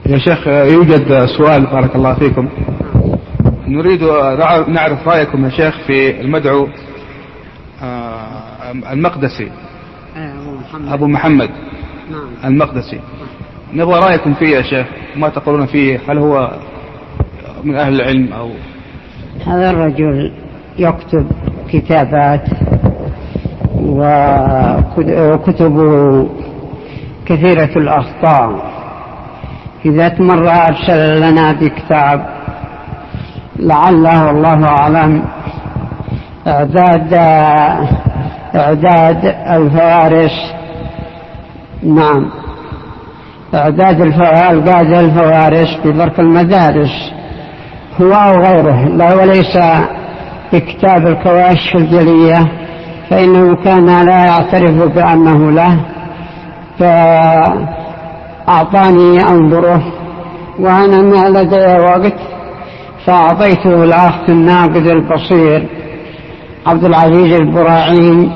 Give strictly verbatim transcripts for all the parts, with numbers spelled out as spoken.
يا شيخ يوجد سؤال بارك الله فيكم، نريد نعرف رأيكم يا شيخ في المدعو المقدسي أبو محمد المقدسي، نبغى رأيكم فيه يا شيخ، ما تقولون فيه، هل هو من أهل العلم أو؟ هذا الرجل يكتب كتابات وكتبه كثيرة الأخطاء. إذا مرة أرسل لنا بكتاب لعله الله أعلم إعداد إعداد الفوارس، نعم إعداد الفوارس الفوارس ببرك المدارس هو أو غيره، لا وليس بكتاب الكواشف الجلية، فإنه كان لا يعترف بأنه له، فأعطاني أنظره وأنا ما لدي وقت فأعطيته الأخ الناقد البصير عبد العزيز البراعين،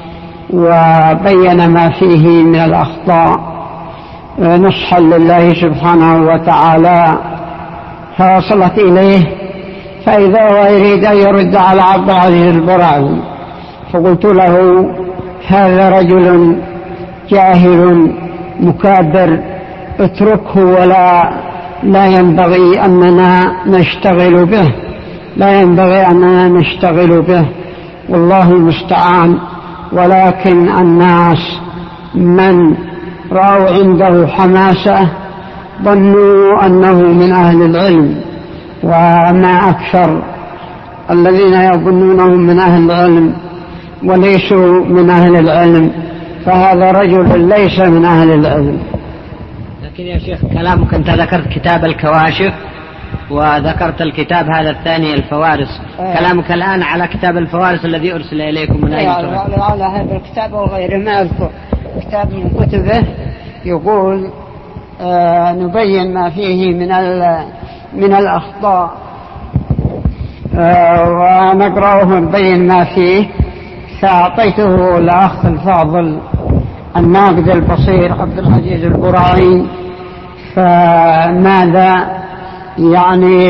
وبين ما فيه من الأخطاء نصحا لله سبحانه وتعالى، فوصلت إليه فإذا هو يريد أن يرد على عبد العزيز البراعين، فقلت له هذا رجل جاهل مكابر، اتركه ولا لا ينبغي أننا نشتغل به، لا ينبغي أننا نشتغل به، والله المستعان. ولكن الناس من رأوا عنده حماسة ظنوا أنه من أهل العلم، وما أكثر الذين يظنونهم من أهل العلم وليسوا من أهل العلم، فهذا رجل ليس من أهل العلم. لكن يا شيخ كلامك أنت ذكرت كتاب الكواشف وذكرت الكتاب هذا الثاني الفوارس، آه. كلامك الآن على كتاب الفوارس الذي أرسل إليكم من أين ترى؟ على هذا الكتاب وغيره، ما أذكر كتاب من كتبه يقول آه نبين ما فيه من من الأخطاء آه ونقرأه ونبين ما فيه، فأعطيته الأخ الفاضل الناقد البصير عبد العزيز البراعين، فماذا يعني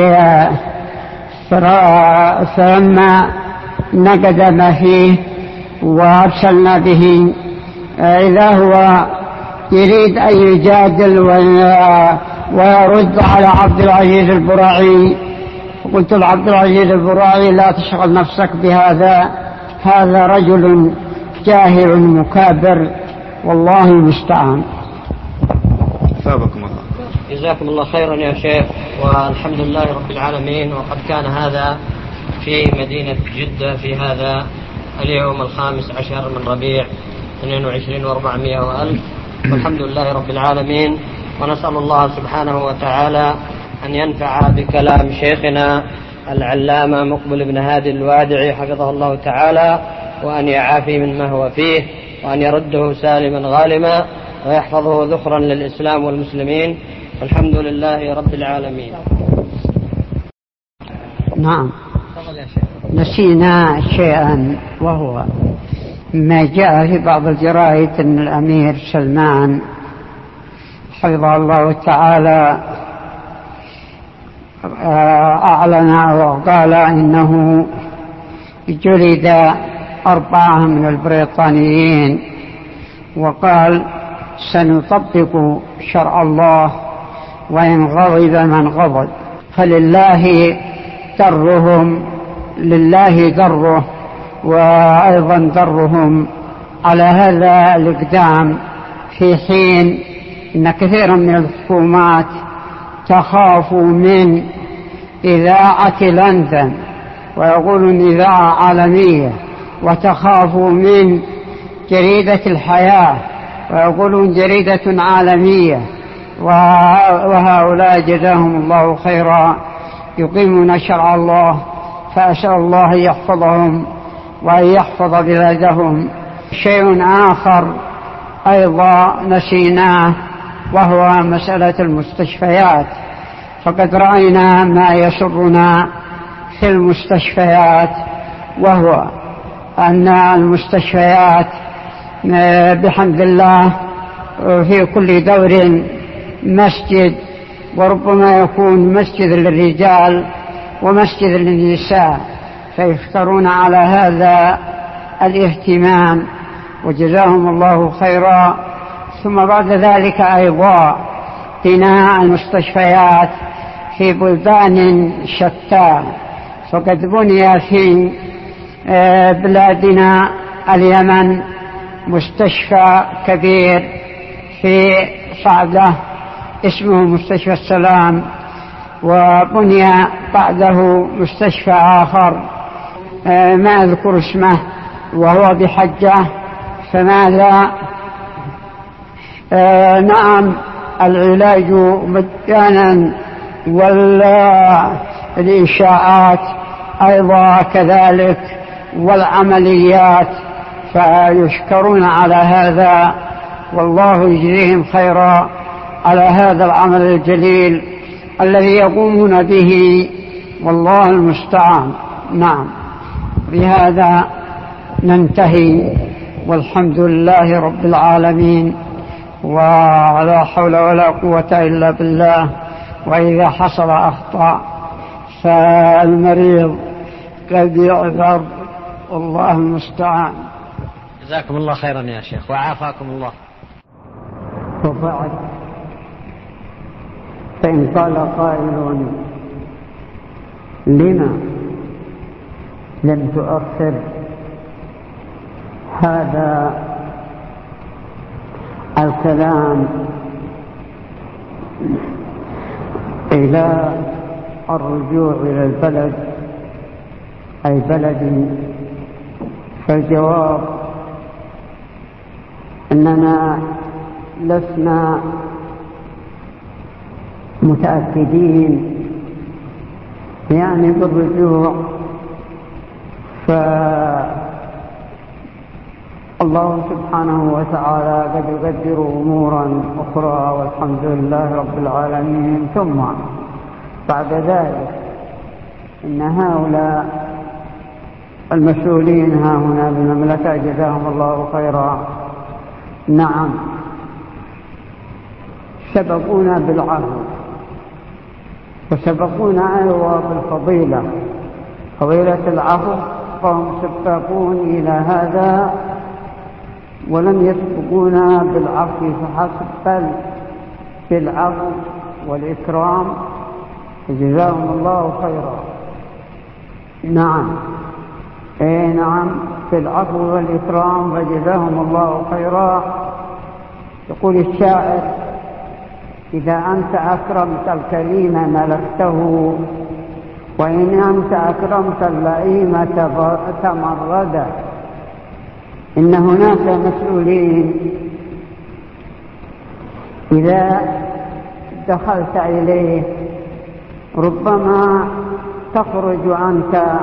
فلما نقد ما فيه وأرسلنا به إذا هو يريد أن يجادل ويرد على عبد العزيز البراعي، قلت لعبد العزيز البراعي لا تشغل نفسك بهذا، هذا رجل جاهل مكابر، والله المستعان. ثابكم الله. جزاكم الله خيرا يا شيخ، والحمد لله رب العالمين. وقد كان هذا في مدينة جدة في هذا اليوم الخامس عشر من ربيع اثنين وعشرين وأربعمائة وألف، والحمد لله رب العالمين. ونسأل الله سبحانه وتعالى أن ينفع بكلام شيخنا العلامة مقبل بن هادي الوادعي حفظه الله تعالى، وأن يعافي مما هو فيه، وأن يرده سالما غالما، ويحفظه ذخرا للإسلام والمسلمين، والحمد لله رب العالمين. نعم، نسينا شيئا، وهو ما جاء في بعض الجرائد أن الأمير سلمان حفظه الله تعالى أعلن وقال إنه جلد أربعة من البريطانيين، وقال سنطبق شرع الله وإن غضب من غضب، فلله درهم لله دره، وأيضا درهم على هذا الإقدام، في حين إن كثيرا من الحكومات تخاف من إذاعة لندن، ويقولون إذاعة عالمية، وتخاف من جريدة الحياة ويقولون جريدة عالمية، وهؤلاء جزاهم الله خيرا يقيمون شرع الله، فأسأل الله يحفظهم وأن يحفظ بلادهم. شيء آخر أيضا نسيناه، وهو مسألة المستشفيات، فقد رأينا ما يسرنا في المستشفيات، وهو أن المستشفيات بحمد الله في كل دور مسجد وربما يكون مسجد للرجال ومسجد للنساء، فيشكرون على هذا الاهتمام وجزاهم الله خيرا. ثم بعد ذلك أيضا بناء المستشفيات في بلدان شتى، فقد بني في بلادنا اليمن مستشفى كبير في صعدة اسمه مستشفى السلام، وبني بعده مستشفى آخر ما أذكر اسمه وهو بحجة. فماذا آه نعم العلاج مجانا، والإنشاءات أيضا كذلك، والعمليات، فيشكرون على هذا، والله يجزيهم خيرا على هذا العمل الجليل الذي يقومون به، والله المستعان. نعم، بهذا ننتهي، والحمد لله رب العالمين، ولا حول ولا قوة إلا بالله. وإذا حصل أخطاء فالمريض قد يعذر، والله المستعان. جزاكم الله خيرا يا شيخ وعافاكم الله. وبعد، فإن قال قائل لما لم تؤخر هذا الكلام إلى الرجوع إلى البلد أي بلدي؟ فالجواب أننا لسنا متأكدين يعني بالرجوع، فالله سبحانه وتعالى قد يقدر أمورا أخرى، والحمد لله رب العالمين. ثم بعد ذلك إن هؤلاء المسؤولين ها هنا بالمملكة جزاهم الله خيرا، نعم سبقونا بالعهد وسبقونا أيضا بالفضيلة، فضيلة العفو، فهم سبقون إلى هذا، ولم يسبقونا بالعفو فحسب بل بالعفو والإكرام، جزاهم الله خيرا. نعم اي نعم بالعفو والإكرام فجزاهم الله خيرا. يقول الشاعر: إذا أنت أكرمت الكريم ملكته، وإن أنت أكرمت اللئيم تمردا. إن هناك مسؤولين إذا دخلت إليه ربما تخرج أنت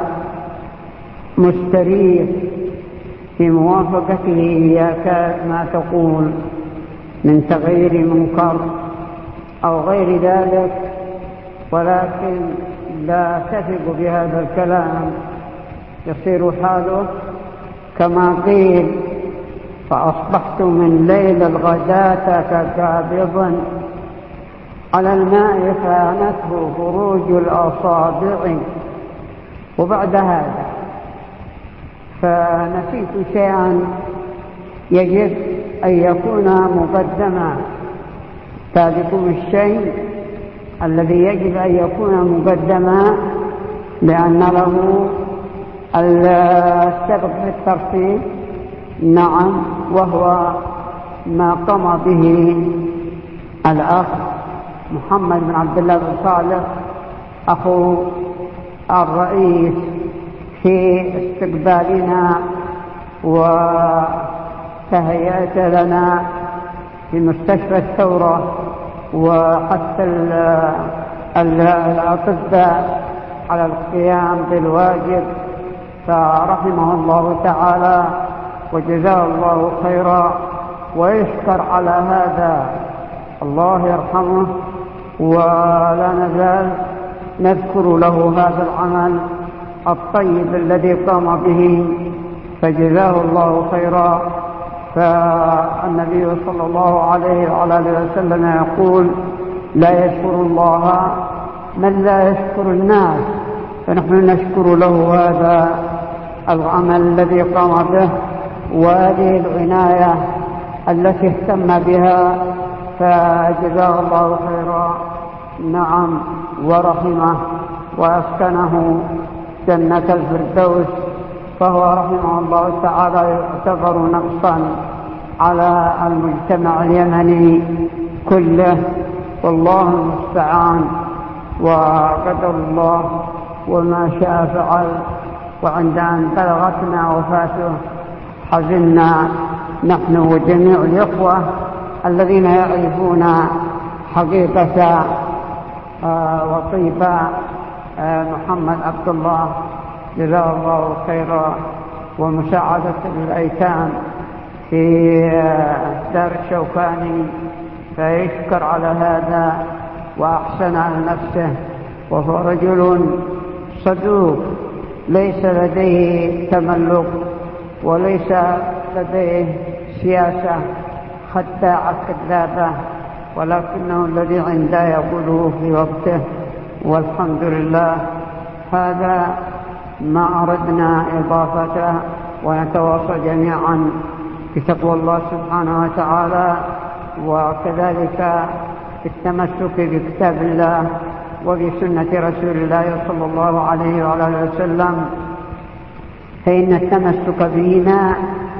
مستريح في موافقته إياك ما تقول من تغيير منكر أو غير ذلك، ولكن لا تثق بهذا الكلام، يصير حاله كما قيل: فأصبحت من ليل الغداة كقابض على الماء خانته فروج الأصابع. وبعد هذا فنسيت شيئا يجب أن يكون مقدما، ذلكم الشيء الذي يجب أن يكون مقدما لأن له السبب في الترتيب، نعم، وهو ما قام به الأخ محمد بن عبد الله بن صالح أخو الرئيس في استقبالنا وتهيئة لنا في مستشفى الثورة، وحتى الأطباء على القيام بالواجب، فرحمه الله تعالى وجزاه الله خيرا ويشكر على هذا، الله يرحمه. ولا نزال نذكر له هذا العمل الطيب الذي قام به، فجزاه الله خيرا. فالنبي صلى الله عليه وعلى اله وسلم يقول: لا يشكر الله من لا يشكر الناس، فنحن نشكر له هذا العمل الذي قام به وهذه العناية التي اهتم بها، فجزاه الله خيرا. نعم، ورحمه وأسكنه جنة الفردوس، فهو رحمه الله تعالى يعتبر نقصا على المجتمع اليمني كله، والله المستعان، وقدر الله وما شاء فعل. وعند أن بلغتنا وفاته حزنا نحن وجميع الإخوة الذين يعرفون حقيقة وطيب محمد عبد الله جزاه الله خيرا، ومساعدة الأيتام في دار الشوكاني، فيشكر على هذا وأحسن على نفسه، وهو رجل صدوق ليس لديه تملق وليس لديه سياسة خداعة كذابة، ولكنه الذي عنده يقوله في وقته، والحمد لله. هذا ما أردنا إضافته، ونتواصى جميعا بتقوى الله سبحانه وتعالى، وكذلك بالتمسك بكتاب الله وبسنة رسول الله صلى الله عليه وعلى وسلم، فإن التمسك بهما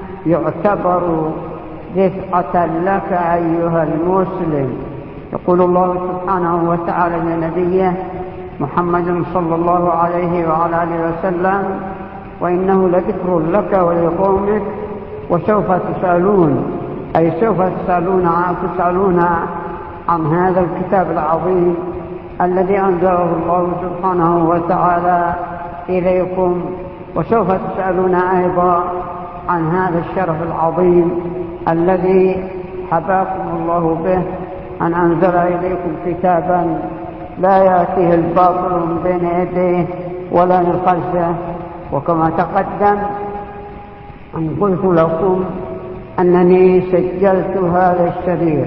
يعتبر رفعة لك أيها المسلم. يقول الله سبحانه وتعالى لنبيه محمد صلى الله عليه وعلى آله وسلم: وإنه لذكر لك ولقومك وسوف تسألون، أي سوف تسألون تسألون عن هذا الكتاب العظيم الذي أنزله الله سبحانه وتعالى إليكم، وسوف تسألون أيضا عن هذا الشرف العظيم الذي حباكم الله به، أن أنزل إليكم كتابا لا يأتيه الباطل من بين يديه ولا من خلفه. وكما تقدم أن قلت لكم أنني سجلت هذا الشريط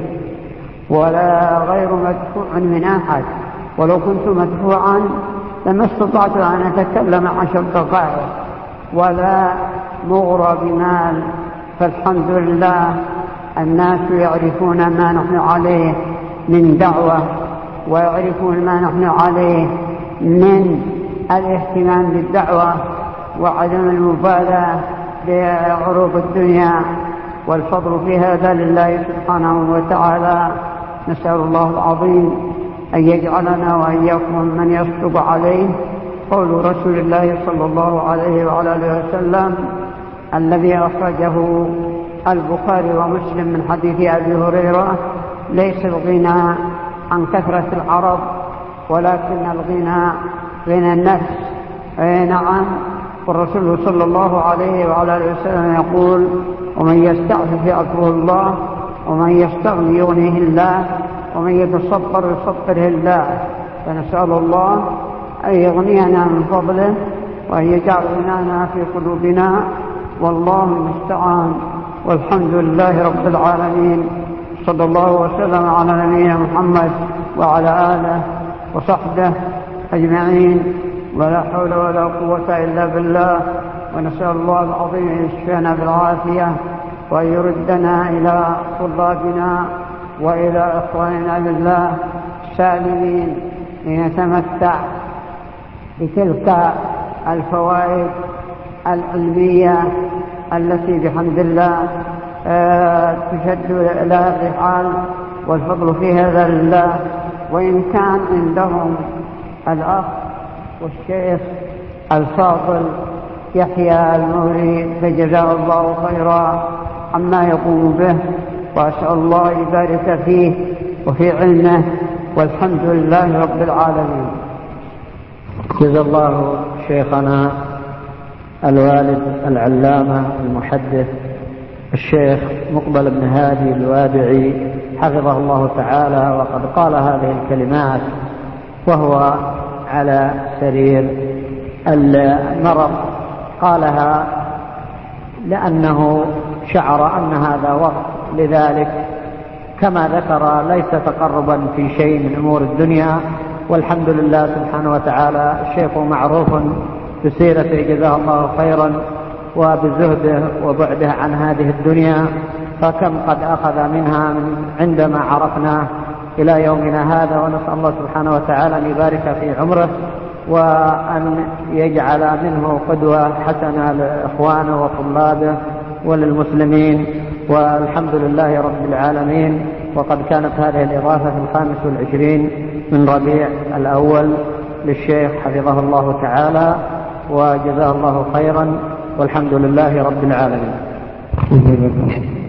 ولا غير مدفوع من أحد، ولو كنت مدفوعا لما استطعت أن أتكلم عشر دقائق ولا مغرى بمال. فالحمد لله الناس يعرفون ما نحن عليه من دعوة، ويعرفون ما نحن عليه من الاهتمام بالدعوة وعدم المبالاة بعروض الدنيا، والفضل في هذا لله سبحانه وتعالى. نسأل الله العظيم أن يجعلنا وإياكم من يصدق عليه قول رسول الله صلى الله عليه وعلى آله وسلم الذي أخرجه البخاري ومسلم من حديث أبي هريرة: ليس الغنى عن كثرة العرب ولكن الغنى غنى النفس. أي نعم، والرسول صلى الله عليه وعلى آله وسلم يقول: ومن يستعفف يعفه الله، ومن يستغني يغنيه الله، ومن يتصبر يصبره الله. فنسأل الله أن يغنينا من فضله وأن يجعل غنانا في قلوبنا، والله المستعان. والحمد لله رب العالمين، صلى الله وسلم على نبينا محمد وعلى آله وصحبه أجمعين، ولا حول ولا قوة إلا بالله. ونسأل الله العظيم أن يشفينا بالعافية، وأن يردنا إلى طلابنا وإلى إخواننا بالله سالمين لنتمتع بتلك الفوائد العلمية التي بحمد الله تشد لها الرحال، والفضل في هذا لله. وإن كان عندهم الأخ والشيخ الفاضل يحيى الموري فجزاه الله خيرا عما يقوم به، وأسأل الله يبارك فيه وفي علمه، والحمد لله رب العالمين. جزا الله شيخنا الوالد العلامة المحدث الشيخ مقبل بن هادي الوادعي حفظه الله تعالى، وقد قال هذه الكلمات وهو على سرير المرض، قالها لأنه شعر أن هذا وقت لذلك، كما ذكر ليس تقربا في شيء من أمور الدنيا، والحمد لله سبحانه وتعالى. الشيخ معروف بسيرته جزاه الله خيرا وبزهده وبعده عن هذه الدنيا، فكم قد أخذ منها من عندما عرفناه إلى يومنا هذا، ونسأل الله سبحانه وتعالى أن يبارك في عمره وأن يجعل منه قدوة حسنة لإخوانه وطلابه وللمسلمين، والحمد لله رب العالمين. وقد كانت هذه الإضافة في الخامس والعشرين من ربيع الأول للشيخ حفظه الله تعالى وجزاه الله خيرا، والحمد لله رب العالمين.